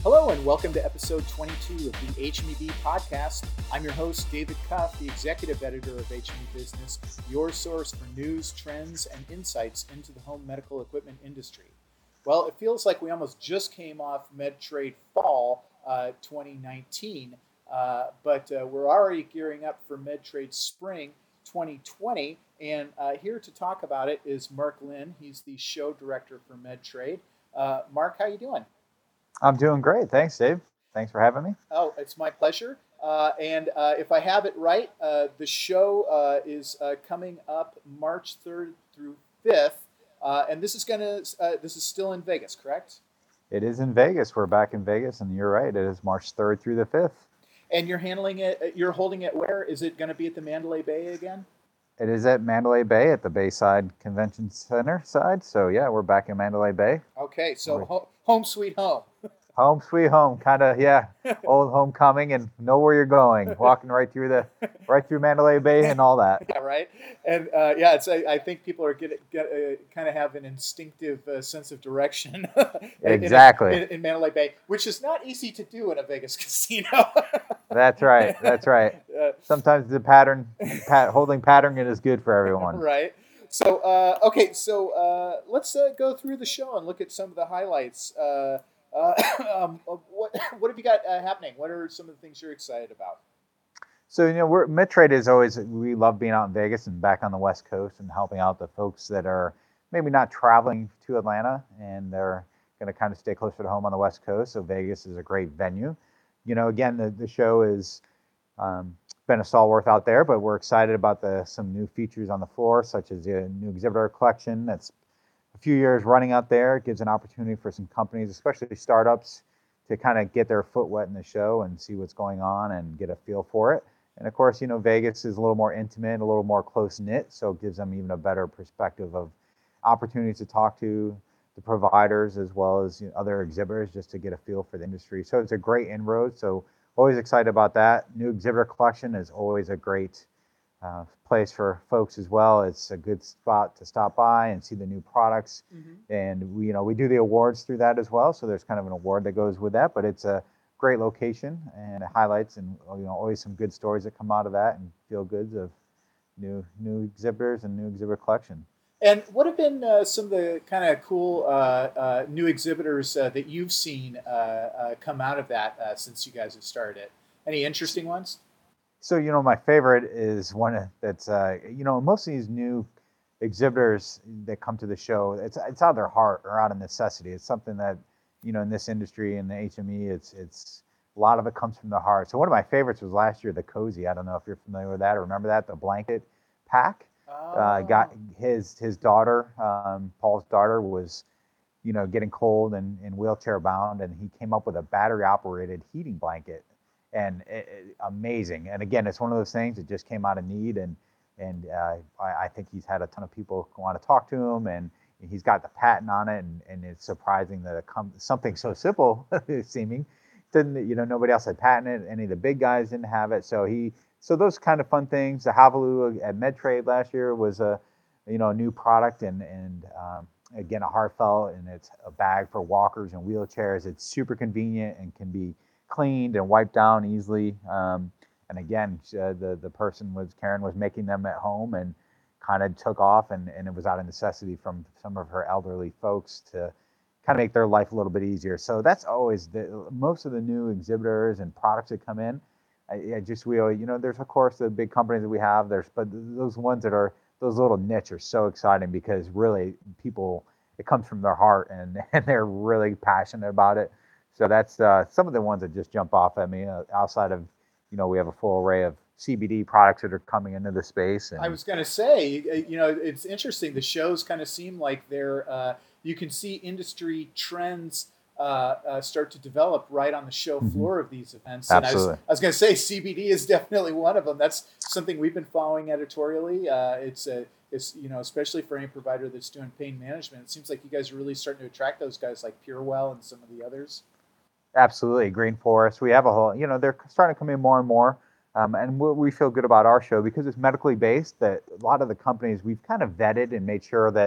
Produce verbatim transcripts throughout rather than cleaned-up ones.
Hello and welcome to episode twenty-two of the H M E B podcast. I'm your host, David Cuff, the executive editor of H M E Business, your source for news, trends, and insights into the home medical equipment industry. Well, it feels like we almost just came off MedTrade Fall uh, twenty nineteen, uh, but uh, we're already gearing up for MedTrade Spring twenty twenty, and uh, here to talk about it is Mark Lynn. He's the show director for MedTrade. Uh, Mark, how you doing? I'm doing great. Thanks, Dave. Thanks for having me. Oh, it's my pleasure. Uh, and uh, if I have it right, uh, the show uh, is uh, coming up March third through fifth. Uh, and this is going to, uh, this is still in Vegas, correct? It is in Vegas. We're back in Vegas, and you're right. It is March third through the fifth. And you're handling it, you're holding it where? Is it going to be at the Mandalay Bay again? It is at Mandalay Bay at the Bayside Convention Center side. So, yeah, we're back in Mandalay Bay. Okay, so ho- home sweet home. Home sweet home, kind of, yeah, old homecoming, and know where you're going, walking right through the, right through Mandalay Bay and all that. Yeah, right. And uh, yeah, it's I, I think people are get, get uh, kind of have an instinctive uh, sense of direction. Exactly. in, in, in Mandalay Bay, which is not easy to do in a Vegas casino. That's right. That's right. Uh, Sometimes the pattern, pat, holding pattern is good for everyone. Right. So uh, okay, so uh, let's uh, go through the show and look at some of the highlights. Uh, Uh, um, what what have you got uh, happening? What are some of the things you're excited about? So, you know, we're, MedTrade is always, we love being out in Vegas and back on the West Coast and helping out the folks that are maybe not traveling to Atlanta and they're going to kind of stay closer to home on the West Coast. So Vegas is a great venue. You know, again, the, the show has um, been a stalwart out there, but we're excited about the some new features on the floor, such as the new exhibitor collection that's a few years running out there. It gives an opportunity for some companies, especially startups, to kind of get their foot wet in the show and see what's going on and get a feel for it. And of course, you know, Vegas is a little more intimate, a little more close-knit, so it gives them even a better perspective of opportunities to talk to the providers as well as, you know, other exhibitors just to get a feel for the industry. So it's a great inroad. So always excited about that. New exhibitor collection is always a great Uh, place for folks as well. It's a good spot to stop by and see the new products. Mm-hmm. And we, you know, we do the awards through that as well. So there's kind of an award that goes with that, but it's a great location and it highlights and, you know, always some good stories that come out of that and feel goods of new new exhibitors and new exhibitor collection. And what have been uh, some of the kind of cool uh, uh, new exhibitors uh, that you've seen uh, uh, come out of that uh, since you guys have started it? Any interesting ones? So, you know, my favorite is one that's, uh, you know, most of these new exhibitors that come to the show, it's it's out of their heart or out of necessity. It's something that, you know, in this industry, in the H M E, it's it's a lot of it comes from the heart. So one of my favorites was last year, the Cozy. I don't know if you're familiar with that or remember that, the blanket pack. Oh. Uh, got his his daughter, um, Paul's daughter, was, you know, getting cold and, and wheelchair bound, and he came up with a battery operated heating blanket. And it, it, amazing. And again, it's one of those things that just came out of need. And and uh, I, I think he's had a ton of people want to talk to him. And he's got the patent on it. And, and it's surprising that it comes, something so simple seeming, didn't, you know, nobody else had patented it. Any of the big guys didn't have it. So he, so those kind of fun things. The Havalu at MedTrade last year was a, you know, a new product. And, and um, again, a heartfelt, and it's a bag for walkers and wheelchairs. It's super convenient and can be cleaned and wiped down easily. Um, and again, uh, the the person was, Karen was making them at home and kind of took off, and, and it was out of necessity from some of her elderly folks to kind of make their life a little bit easier. So that's always the most of the new exhibitors and products that come in. I, I just, we, you know, there's of course the big companies that we have, there's, but those ones that are, those little niche are so exciting because really people, it comes from their heart and, and they're really passionate about it. So that's uh, some of the ones that just jump off at me. Uh, outside of, you know, we have a full array of C B D products that are coming into the space. And I was going to say, you know, it's interesting. The shows kind of seem like they're, uh, you can see industry trends uh, uh, start to develop right on the show floor mm-hmm. of these events. And Absolutely. I was, I was going to say C B D is definitely one of them. That's something we've been following editorially. Uh, it's a, It's, you know, especially for any provider that's doing pain management. It seems like you guys are really starting to attract those guys like PureWell and some of the others. Absolutely. Green Forest. We have a whole, you know, they're starting to come in more and more. Um, and we feel good about our show because it's medically based, that a lot of the companies we've kind of vetted and made sure that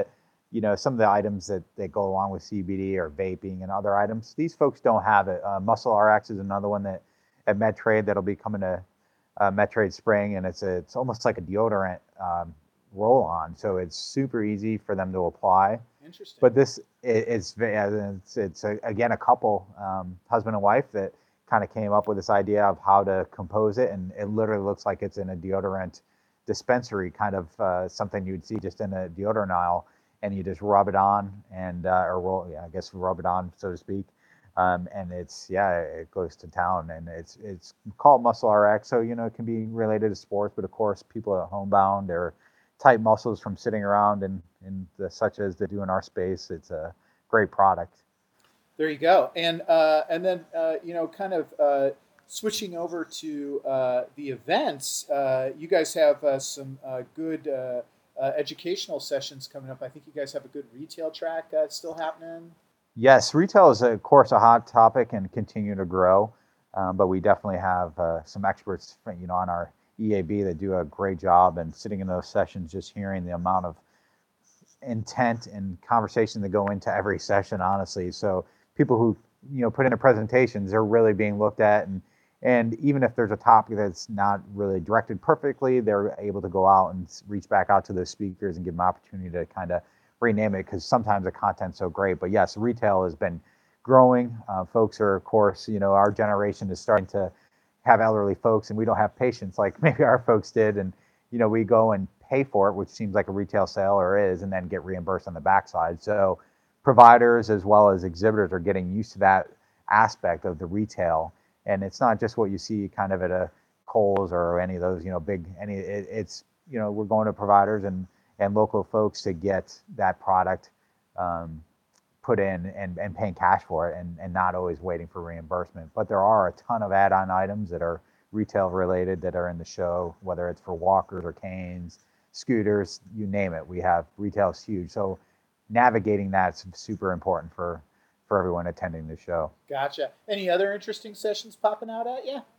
you know, some of the items that, that go along with C B D or vaping and other items. These folks don't have it. Uh, Muscle R X is another one that at MedTrade that'll be coming to uh, MedTrade Spring, and it's a, it's almost like a deodorant um, roll-on, so it's super easy for them to apply. Interesting. But this it, it's it's, it's a, again a couple, um, husband and wife, that kind of came up with this idea of how to compose it, and it literally looks like it's in a deodorant dispensary, kind of uh, something you'd see just in a deodorant aisle, and you just rub it on and uh, or roll, yeah, I guess rub it on, so to speak. Um, and it's yeah, it goes to town, and it's it's called Muscle R X, so you know it can be related to sports, but of course people at homebound or tight muscles from sitting around and and the, such as they do in our space. It's a great product. There you go. And uh, and then uh, you know, kind of uh, switching over to uh, the events. Uh, you guys have uh, some uh, good uh, uh, educational sessions coming up. I think you guys have a good retail track uh, still happening. Yes, retail is of course a hot topic and continue to grow, um, but we definitely have uh, some experts, you know, on our E A B that do a great job. And sitting in those sessions, just hearing the amount of intent and conversation that go into every session, honestly. So people who, you know, put in their presentations, they're really being looked at, and and even if there's a topic that's not really directed perfectly, they're able to go out and reach back out to those speakers and give them opportunity to kind of rename it, because sometimes the content's so great. But yes, retail has been growing. Uh, folks are, of course, you know, our generation is starting to have elderly folks, and we don't have patience like maybe our folks did. And, you know, we go and pay for it, which seems like a retail sale or is, and then get reimbursed on the backside. So providers as well as exhibitors are getting used to that aspect of the retail. And it's not just what you see kind of at a Kohl's or any of those, you know, big, any, it, it's, you know, we're going to providers and, and local folks to get that product um, put in and, and paying cash for it, and, and not always waiting for reimbursement. But there are a ton of add-on items that are retail related that are in the show, whether it's for walkers or canes, scooters, you name it. We have retail is huge. So navigating that's super important for, for everyone attending the show. Gotcha. Any other interesting sessions popping out at you?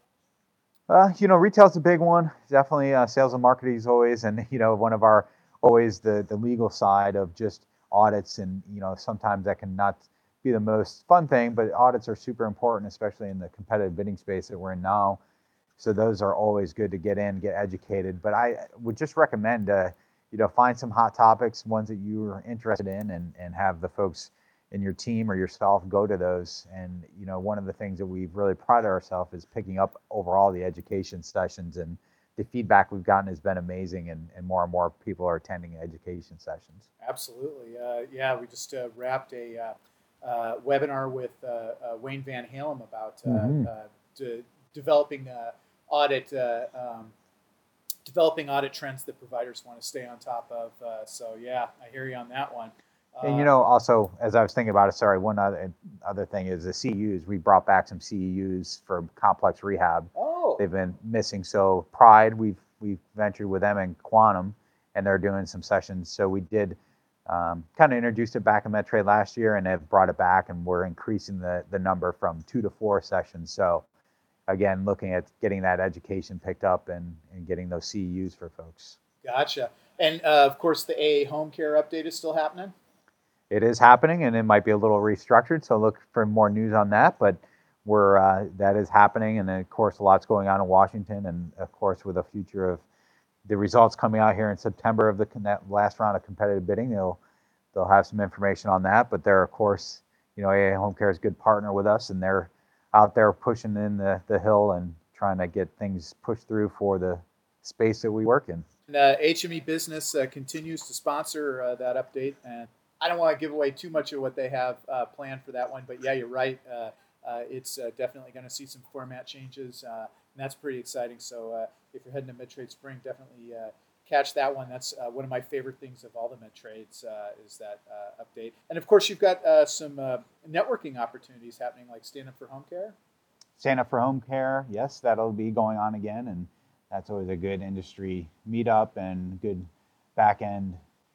Uh, you know, retail's a big one. Definitely uh, sales and marketing is always, and, you know, one of our, always the, the legal side of just audits. And, you know, sometimes that can not be the most fun thing, but audits are super important, especially in the competitive bidding space that we're in now. So those are always good to get in, get educated. But I would just recommend, uh, you know, find some hot topics, ones that you're interested in, and, and have the folks in your team or yourself go to those. And, you know, one of the things that we've really prided ourselves is picking up overall the education sessions, and the feedback we've gotten has been amazing, and, and more and more people are attending education sessions. Absolutely. Uh, yeah, we just uh, wrapped a uh, uh, webinar with uh, uh, Wayne Van Halem about uh, Mm-hmm. uh, de- developing uh, audit uh, um, developing audit trends that providers want to stay on top of. Uh, so yeah, I hear you on that one. Uh, And, you know, also, as I was thinking about it, sorry, one other other thing is the C E Us. We brought back some C E Us for complex rehab. oh, They've been missing. So Pride, we've we've ventured with them in Quantum, and they're doing some sessions. So we did um, kind of introduced it back in MedTrade last year, and have brought it back, and we're increasing the the number from two to four sessions. So again, looking at getting that education picked up, and, and getting those C E Us for folks. gotcha. And uh, of course, the A A home care update is still happening. It is happening, and it might be a little restructured, so look for more news on that. But we're uh, that is happening, and of course, a lot's going on in Washington, and of course, with the future of the results coming out here in September of the that last round of competitive bidding, they'll they'll have some information on that. But they're, of course, you know, A A Home Care is a good partner with us, and they're out there pushing in the the hill and trying to get things pushed through for the space that we work in. And, uh, H M E Business uh, continues to sponsor uh, that update, and I don't want to give away too much of what they have uh, planned for that one, but yeah, you're right. Uh, uh, it's uh, definitely going to see some format changes, uh, and that's pretty exciting. So uh, if you're heading to MedTrade Spring, definitely uh, catch that one. That's uh, one of my favorite things of all the MedTrades uh, is that uh, update. And of course, you've got uh, some uh, networking opportunities happening, like Stand Up for Home Care. Stand Up for Home Care, yes, that'll be going on again, and that's always a good industry meetup and good back end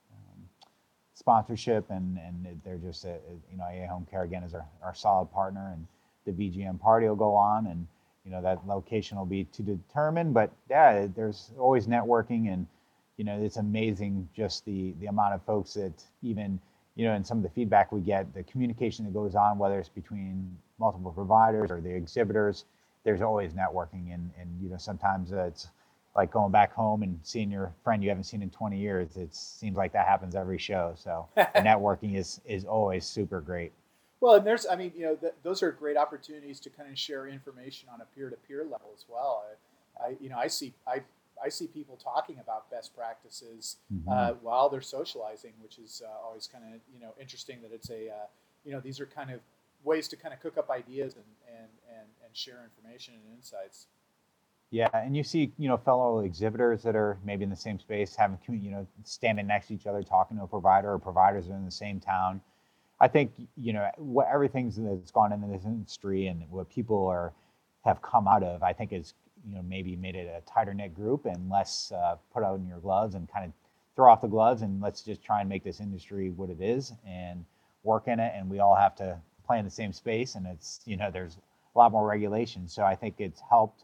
sponsorship, and, and they're just, a, you know, A A Home Care again is our, our solid partner, and the V G M party will go on, and, you know, that location will be to determine, but yeah, there's always networking, and, you know, it's amazing just the the amount of folks that even, you know, and some of the feedback we get, the communication that goes on, whether it's between multiple providers or the exhibitors, there's always networking. And, and you know, sometimes uh, it's like going back home and seeing your friend you haven't seen in twenty years. It seems like that happens every show. So the networking is is always super great. Well, and there's, I mean, you know, th- those are great opportunities to kind of share information on a peer-to-peer level as well. I, I you know, I see, I, I see people talking about best practices Mm-hmm. uh, while they're socializing, which is uh, always kind of, you know, interesting that it's a, uh, you know, these are kind of ways to kind of cook up ideas and, and, and, and share information and insights. Yeah, and you see, you know, fellow exhibitors that are maybe in the same space, having, commu- you know, standing next to each other, talking to a provider, or providers are in the same town. I think, you know, what everything's that's gone into this industry and what people are have come out of, I think is, you know, maybe made it a tighter knit group and less uh, put out in your gloves and kind of throw off the gloves and let's just try and make this industry what it is and work in it. And we all have to play in the same space. And it's, you know, there's a lot more regulation. So I think it's helped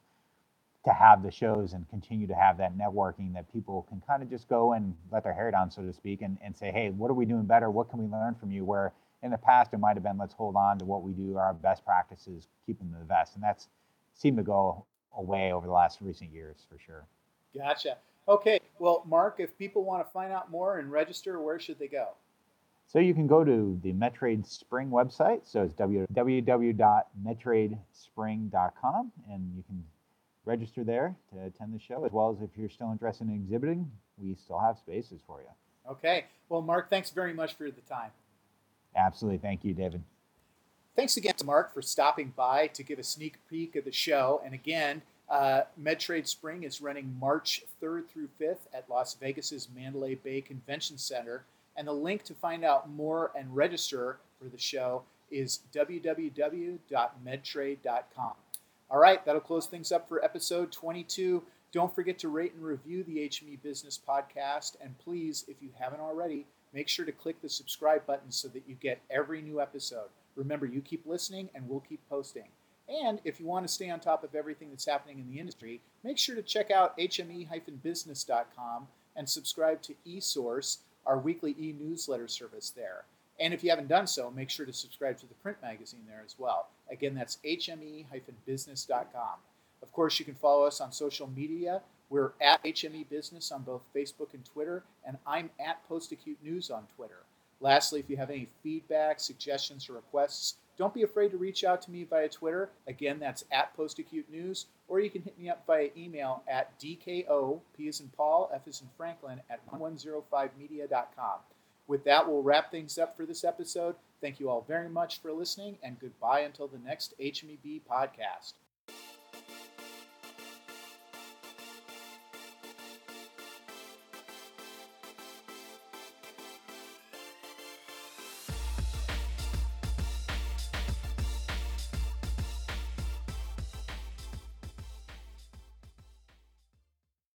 to have the shows and continue to have that networking that people can kind of just go and let their hair down, so to speak, and, and say, hey, what are we doing better? What can we learn from you? Where in the past, it might have been, let's hold on to what we do, our best practices, keep them the best. And that's seemed to go away over the last recent years for sure. Gotcha. Okay. Well, Mark, if people want to find out more and register, where should they go? So you can go to the Medtrade Spring website. So it's w w w dot medtrade spring dot com, and you can register there to attend the show, as well as if you're still interested in exhibiting, we still have spaces for you. Okay. Well, Mark, thanks very much for the time. Absolutely. Thank you, David. Thanks again to Mark for stopping by to give a sneak peek of the show. And again, uh, Medtrade Spring is running March third through fifth at Las Vegas's Mandalay Bay Convention Center. And the link to find out more and register for the show is w w w dot medtrade dot com. All right, that'll close things up for episode twenty-two. Don't forget to rate and review the H M E Business Podcast. And please, if you haven't already, make sure to click the subscribe button so that you get every new episode. Remember, you keep listening and we'll keep posting. And if you want to stay on top of everything that's happening in the industry, make sure to check out h m e dash business dot com and subscribe to eSource, our weekly e-newsletter service there. And if you haven't done so, make sure to subscribe to the print magazine there as well. Again, that's h m e dash business dot com. Of course, you can follow us on social media. We're at H M E Business on both Facebook and Twitter, and I'm at Post-Acute News on Twitter. Lastly, if you have any feedback, suggestions, or requests, don't be afraid to reach out to me via Twitter. Again, that's at Post-Acute News, or you can hit me up via email at d k o, P as in Paul, F as in Franklin, at one oh five media dot com. With that, we'll wrap things up for this episode. Thank you all very much for listening, and goodbye until the next H M E B podcast.